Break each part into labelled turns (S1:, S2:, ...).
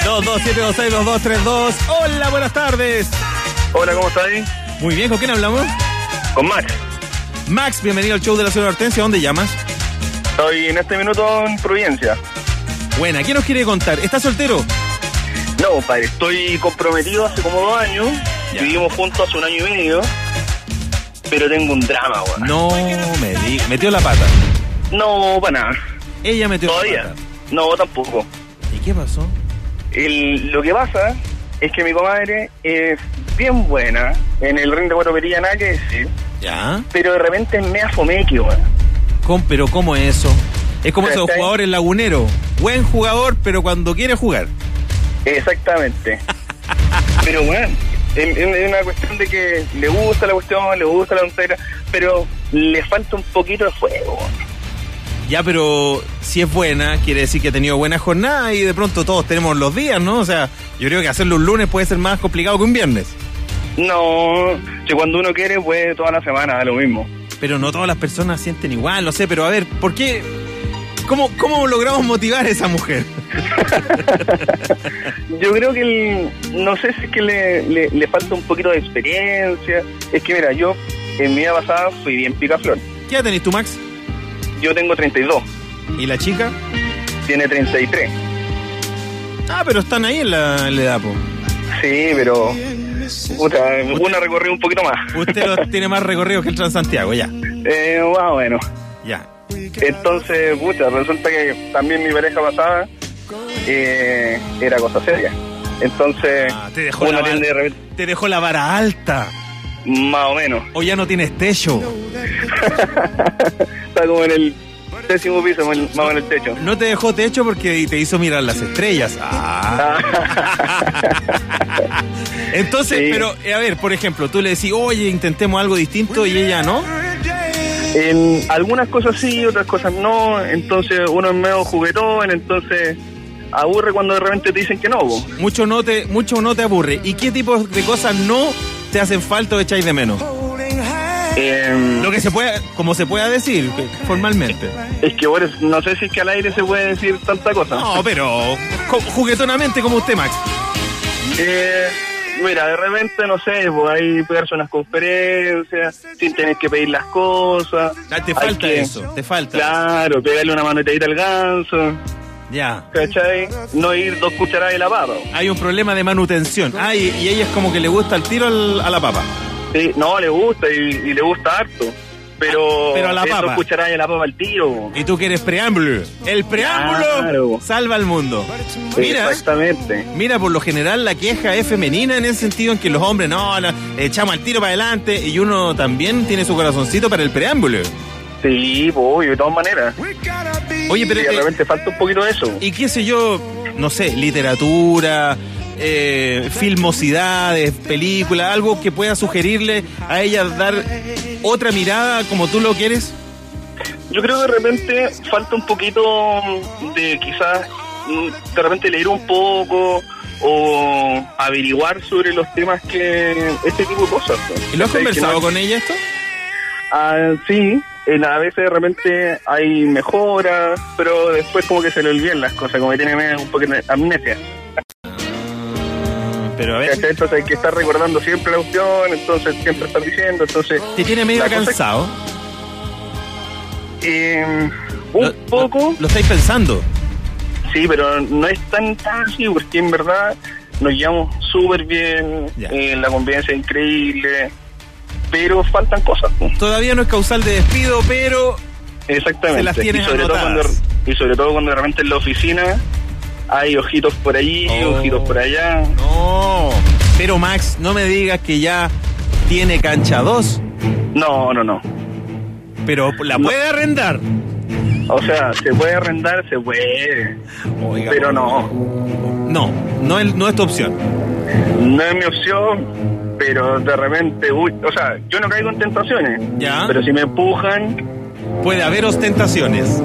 S1: 22326232. Hola, buenas tardes.
S2: Hola, ¿cómo estás?
S1: Muy bien, ¿con quién hablamos?
S2: Con Max.
S1: Max, bienvenido al show de la señora Hortensia. ¿Dónde llamas?
S2: Estoy en este minuto en Providencia.
S1: Buena, ¿qué nos quiere contar? ¿Estás soltero?
S2: No, compadre, estoy comprometido hace como 2 años.
S1: Ya.
S2: Vivimos juntos hace 1 año y medio. Pero tengo un drama, weón.
S1: No, metió la pata.
S2: No, para nada.
S1: Ella metió
S2: Todavía.
S1: la pata.
S2: No, tampoco.
S1: ¿Y qué pasó?
S2: Lo que pasa es que mi comadre es bien buena. En el ring de guaropería nada que decir.
S1: ¿Ya?
S2: Pero de repente es mea fomeque, weón.
S1: ¿Pero cómo es eso? Es como esos
S2: ¿Cachai?
S1: jugadores laguneros. Buen jugador, pero cuando quiere jugar.
S2: Exactamente. Pero bueno, es una cuestión de que le gusta la cuestión, le gusta la tontera, pero le falta un poquito de fuego.
S1: Ya, pero si es buena, quiere decir que ha tenido buena jornada y de pronto todos tenemos los días, ¿no? O sea, yo creo que hacerlo un lunes puede ser más complicado que un viernes.
S2: No, que cuando uno quiere puede toda la semana, da lo mismo.
S1: Pero no todas las personas sienten igual, no sé, pero a ver, ¿por qué? ¿Cómo logramos motivar a esa mujer?
S2: Yo creo que no sé si es que le falta un poquito de experiencia. Es que mira, yo en mi vida pasada fui bien picaflor.
S1: ¿Qué edad tenés tú, Max?
S2: Yo tengo 32,
S1: ¿Y la chica?
S2: tiene 33.
S1: Ah, pero están ahí en la edad, po.
S2: Sí, pero puta, una recorrió un poquito más.
S1: Usted tiene más recorrido que el Transantiago, ya.
S2: Más o menos.
S1: Ya.
S2: Entonces, pucha, resulta que también mi pareja pasada era cosa seria. Entonces, uno tiende de repente,
S1: te dejó la vara alta.
S2: más o menos.
S1: O ya no tienes techo.
S2: Está como en el 10º piso, más o menos en el techo.
S1: No te dejó techo porque te hizo mirar las estrellas. Entonces,
S2: Sí.
S1: pero, a ver, por ejemplo, tú le decís, oye, intentemos algo distinto y ella no.
S2: En algunas cosas sí, otras cosas no. Entonces, uno es medio juguetón, entonces aburre cuando de repente te dicen que no, po.
S1: Mucho no te aburre. ¿Y qué tipo de cosas no te hacen falta o echáis de menos? Lo que se pueda, como se pueda decir formalmente.
S2: Es que bueno, no sé si es que al aire se puede decir tanta cosa.
S1: No, pero juguetonamente como usted, Max.
S2: Mira, de repente, no sé, pues hay pegarse unas conferencias sin tener que pedir las cosas.
S1: Te falta eso, te falta.
S2: Claro, pegarle una manetadita al ganso,
S1: Ya.
S2: ¿cachai? No ir 2 cucharadas de la papa.
S1: Hay un problema de manutención. Y ella es como que le gusta el tiro a la papa.
S2: Sí, no, le gusta y le gusta harto. Pero
S1: a la papa.
S2: 2 cucharadas de la papa al tiro.
S1: Y tú quieres preámbulo. El preámbulo
S2: Claro.
S1: salva al mundo. Mira,
S2: Exactamente.
S1: mira, por lo general la queja es femenina en el sentido en que los hombres echamos al tiro para adelante y uno también tiene su corazoncito para el preámbulo.
S2: Sí, pues, de todas maneras.
S1: Oye, pero
S2: Y de repente falta un poquito de eso.
S1: y qué sé yo, no sé, literatura, filmosidades, películas, algo que pueda sugerirle a ella dar otra mirada como tú lo quieres.
S2: Yo creo que de repente falta un poquito de quizás de repente leer un poco o averiguar sobre los temas que este tipo de cosas.
S1: ¿Y lo has conversado con ella esto?
S2: Sí, a veces de repente hay mejoras, pero después como que se le olvidan las cosas, como que tiene un poquito de amnesia.
S1: Pero a ver,
S2: Entonces hay que estar recordando siempre la cuestión, entonces siempre estar diciendo, entonces...
S1: ¿te tiene medio
S2: la cosa-
S1: cansado?
S2: Un poco...
S1: Lo estáis pensando.
S2: Sí, pero no es tan así, porque en verdad nos llevamos súper bien,
S1: Ya.
S2: la convivencia es increíble, pero faltan cosas.
S1: Todavía no es causal de despido, pero
S2: Exactamente.
S1: se las tienes
S2: y sobre todo
S1: anotadas.
S2: cuando de repente en la oficina hay ojitos por allí, ojitos por allá.
S1: No, pero Max, no me digas que ya tiene cancha 2,
S2: No.
S1: pero la puede arrendar.
S2: O sea, se puede arrendar, se puede,
S1: Oiga,
S2: pero no
S1: no es tu opción.
S2: No es mi opción, pero de repente, o sea, yo no caigo en tentaciones,
S1: Ya.
S2: pero si me empujan,
S1: Puede haber ostentaciones.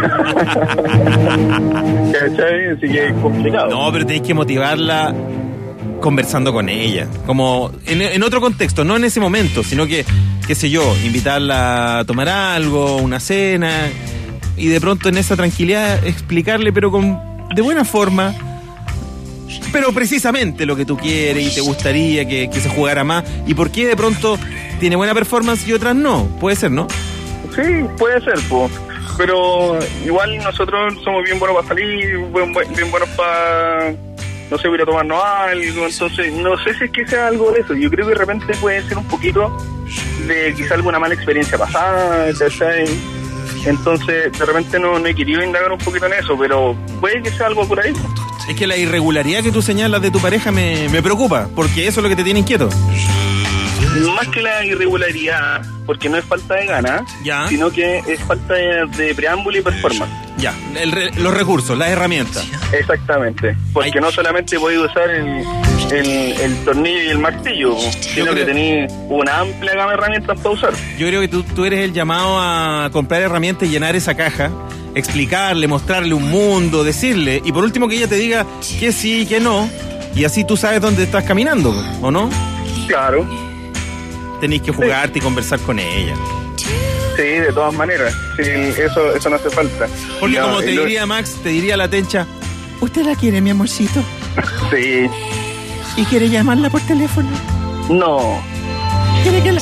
S2: ¿cachai? Así que es complicado.
S1: No, pero tenés que motivarla conversando con ella. Como en otro contexto, no en ese momento, sino que, qué sé yo, invitarla a tomar algo, una cena, y de pronto en esa tranquilidad explicarle, pero de buena forma, pero precisamente lo que tú quieres y te gustaría que se jugara más, y por qué de pronto tiene buena performance y otras no, puede ser, ¿no?
S2: Sí, puede ser, pues. Pero igual nosotros somos bien buenos para salir, bien buenos para, no sé, ir a tomarnos algo. Entonces, no sé si es que sea algo de eso. Yo creo que de repente puede ser un poquito de quizá alguna mala experiencia pasada, ¿sabes? Entonces, de repente no he querido indagar un poquito en eso, pero puede que sea algo por ahí.
S1: Es que la irregularidad que tú señalas de tu pareja me preocupa, porque eso es lo que te tiene inquieto.
S2: Más que la irregularidad, porque no es falta de ganas, sino que es falta de preámbulo y performance.
S1: Ya, los recursos, las herramientas.
S2: Exactamente, porque no solamente podéis usar el tornillo y el martillo, sino que tenéis una amplia gama de herramientas para usar.
S1: Yo creo que tú eres el llamado a comprar herramientas y llenar esa caja, explicarle, mostrarle un mundo, decirle, y por último que ella te diga que sí y que no, y así tú sabes dónde estás caminando, ¿o no?
S2: Claro.
S1: Tenéis que jugarte y conversar con ella.
S2: Sí, de todas maneras. Sí, eso no hace falta.
S1: Porque no, como te diría Max, te diría la Tencha, ¿usted la quiere, mi amorcito?
S2: Sí.
S1: ¿Y quiere llamarla por teléfono?
S2: No.
S1: ¿Quiere que la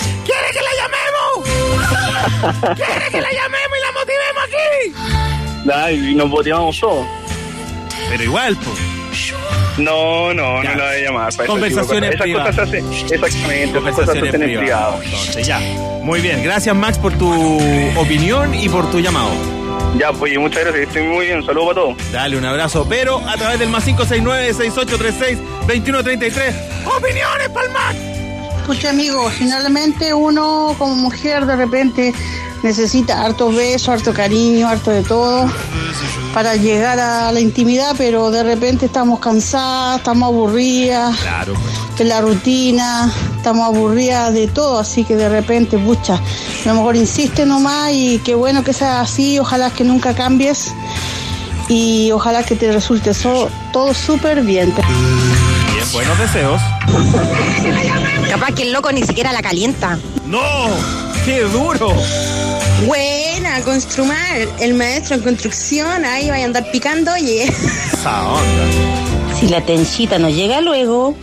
S1: llamemos? ¿Quiere que la llamemos y la motivemos aquí?
S2: Y nos motivamos todos.
S1: Pero igual, pues.
S2: No la voy a llamar.
S1: Conversaciones privadas.
S2: Esas cosas se hacen, exactamente, esas cosas se hacen en privado.
S1: Entonces, ya. Muy bien, gracias Max por tu opinión y por tu llamado.
S2: Ya, pues muchas gracias, estoy muy bien, saludos para todos.
S1: Dale, un abrazo, pero a través del más 569-6836-2133. ¡Opiniones para el Max!
S3: Escucha, amigo, finalmente uno como mujer de repente necesita hartos besos, harto cariño, harto de todo para llegar a la intimidad, pero de repente estamos cansadas, estamos aburridas de la rutina, estamos aburridas de todo, así que de repente, pucha, a lo mejor insiste nomás y qué bueno que sea así, ojalá que nunca cambies y ojalá que te resulte todo súper bien.
S1: Bien, buenos deseos.
S4: Capaz que el loco ni siquiera la calienta.
S1: ¡No! ¡Qué duro!
S4: Buena, construmar. El maestro en construcción, ahí vaya a andar picando, oye.
S1: Esa onda.
S5: Si la tenchita no llega luego.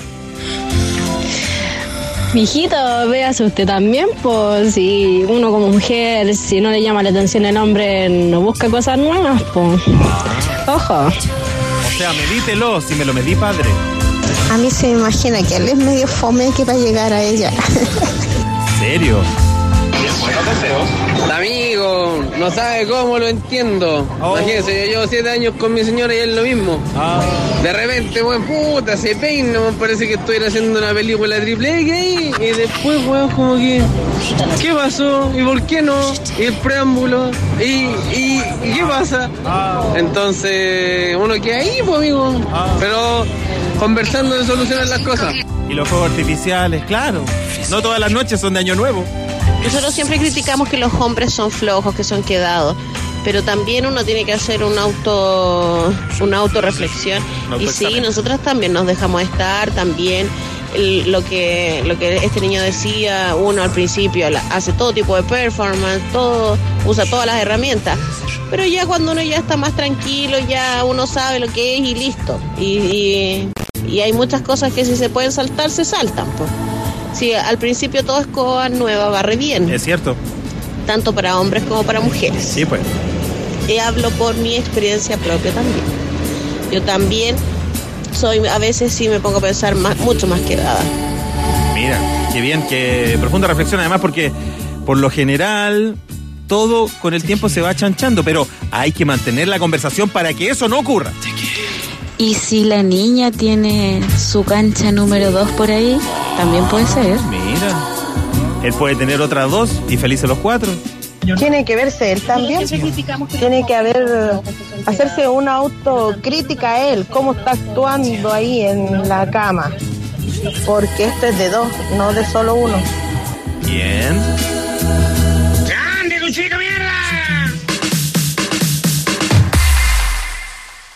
S6: Mijito, véase usted también, pues, si uno como mujer, si no le llama la atención el hombre, no busca cosas nuevas, pues. Ojo.
S1: O sea, medítelo, si me lo medí, padre.
S4: A mí se me imagina que él es medio fome que va a llegar a ella.
S1: ¿En serio?
S2: Buenos deseos.
S7: Amigo, no sabe cómo lo entiendo. Imagínese, yo llevo 7 años con mi señora y es lo mismo. De repente, weón, puta, se peina, me parece que estuviera haciendo una película triple X ahí. Y después, weón, como que, ¿qué pasó? ¿Y por qué no? ¿Y el preámbulo? ¿Y qué pasa? Entonces, uno queda ahí, pues, amigo. Pero conversando de solucionar las cosas.
S1: Y los fuegos artificiales, claro. No todas las noches son de Año Nuevo.
S8: Nosotros siempre criticamos que los hombres son flojos, que son quedados, pero también uno tiene que hacer una autorreflexión. Y sí, nosotras también nos dejamos estar, también lo que este niño decía, uno al principio hace todo tipo de performance, usa todas las herramientas, pero ya cuando uno ya está más tranquilo, ya uno sabe lo que es y listo. Y hay muchas cosas que si se pueden saltar, se saltan, pues. Sí, al principio todo escoba nueva barre bien.
S1: Es cierto.
S8: Tanto para hombres como para mujeres.
S1: Sí, pues.
S8: Y hablo por mi experiencia propia también. Yo también a veces sí me pongo a pensar mucho más quedada.
S1: Mira, qué bien, qué profunda reflexión además, porque por lo general todo con el tiempo se va chanchando, pero hay que mantener la conversación para que eso no ocurra.
S5: Y si la niña tiene su cancha número 2 por ahí, también puede ser.
S1: Mira, él puede tener otras 2 y felices los 4.
S9: Tiene que verse él también. Tiene que hacerse una autocrítica a él, cómo está actuando ahí en la cama. Porque esto es de 2, no de solo 1.
S1: Bien.